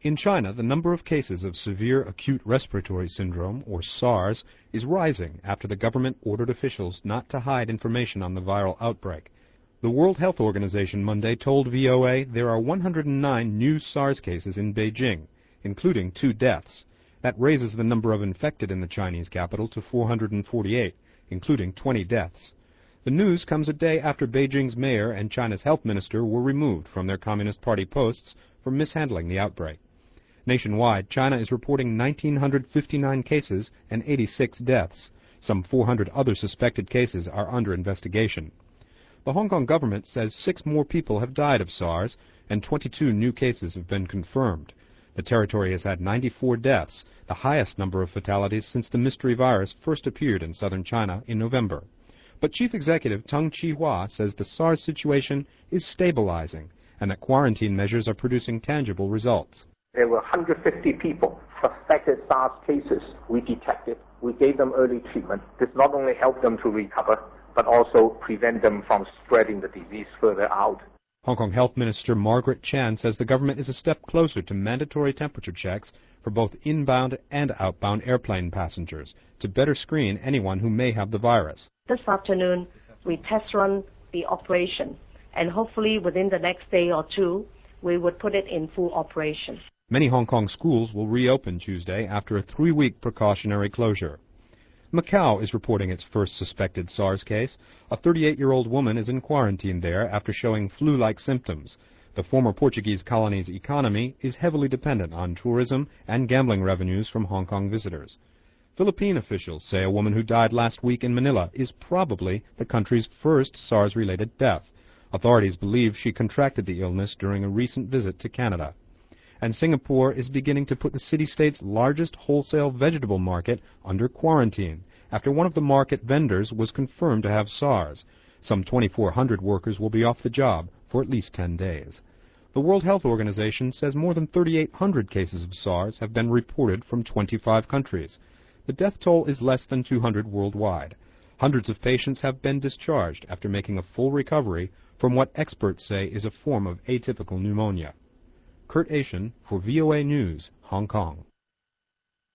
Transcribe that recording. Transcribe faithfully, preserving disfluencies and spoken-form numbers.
In China, the number of cases of severe acute respiratory syndrome, or SARS, is rising after the government ordered officials not to hide information on the viral outbreak. The World Health Organization Monday told V O A there are one hundred nine new SARS cases in Beijing, including two deaths. That raises the number of infected in the Chinese capital to four hundred forty-eight, including twenty deaths. The news comes a day after Beijing's mayor and China's health minister were removed from their Communist Party posts for mishandling the outbreak. Nationwide, China is reporting one thousand nine hundred fifty-nine cases and eighty-six deaths. Some four hundred other suspected cases are under investigation. The Hong Kong government says six more people have died of SARS and twenty-two new cases have been confirmed. The territory has had ninety-four deaths, the highest number of fatalities since the mystery virus first appeared in southern China in November. But Chief Executive Tung Chee-hwa says the SARS situation is stabilizing and that quarantine measures are producing tangible results. There were one hundred fifty people, suspected SARS cases, we detected. We gave them early treatment. This not only helped them to recover, but also prevent them from spreading the disease further out. Hong Kong Health Minister Margaret Chan says the government is a step closer to mandatory temperature checks for both inbound and outbound airplane passengers to better screen anyone who may have the virus. This afternoon, we test run the operation, and hopefully within the next day or two, we would put it in full operation. Many Hong Kong schools will reopen Tuesday after a three-week precautionary closure. Macau is reporting its first suspected SARS case. A thirty-eight-year-old woman is in quarantine there after showing flu-like symptoms. The former Portuguese colony's economy is heavily dependent on tourism and gambling revenues from Hong Kong visitors. Philippine officials say a woman who died last week in Manila is probably the country's first SARS-related death. Authorities believe she contracted the illness during a recent visit to Canada. And Singapore is beginning to put the city-state's largest wholesale vegetable market under quarantine after one of the market vendors was confirmed to have SARS. Some twenty-four hundred workers will be off the job for at least ten days. The World Health Organization says more than thirty-eight hundred cases of SARS have been reported from twenty-five countries. The death toll is less than two hundred worldwide. Hundreds of patients have been discharged after making a full recovery from what experts say is a form of atypical pneumonia. Kurt Asian for V O A News, Hong Kong.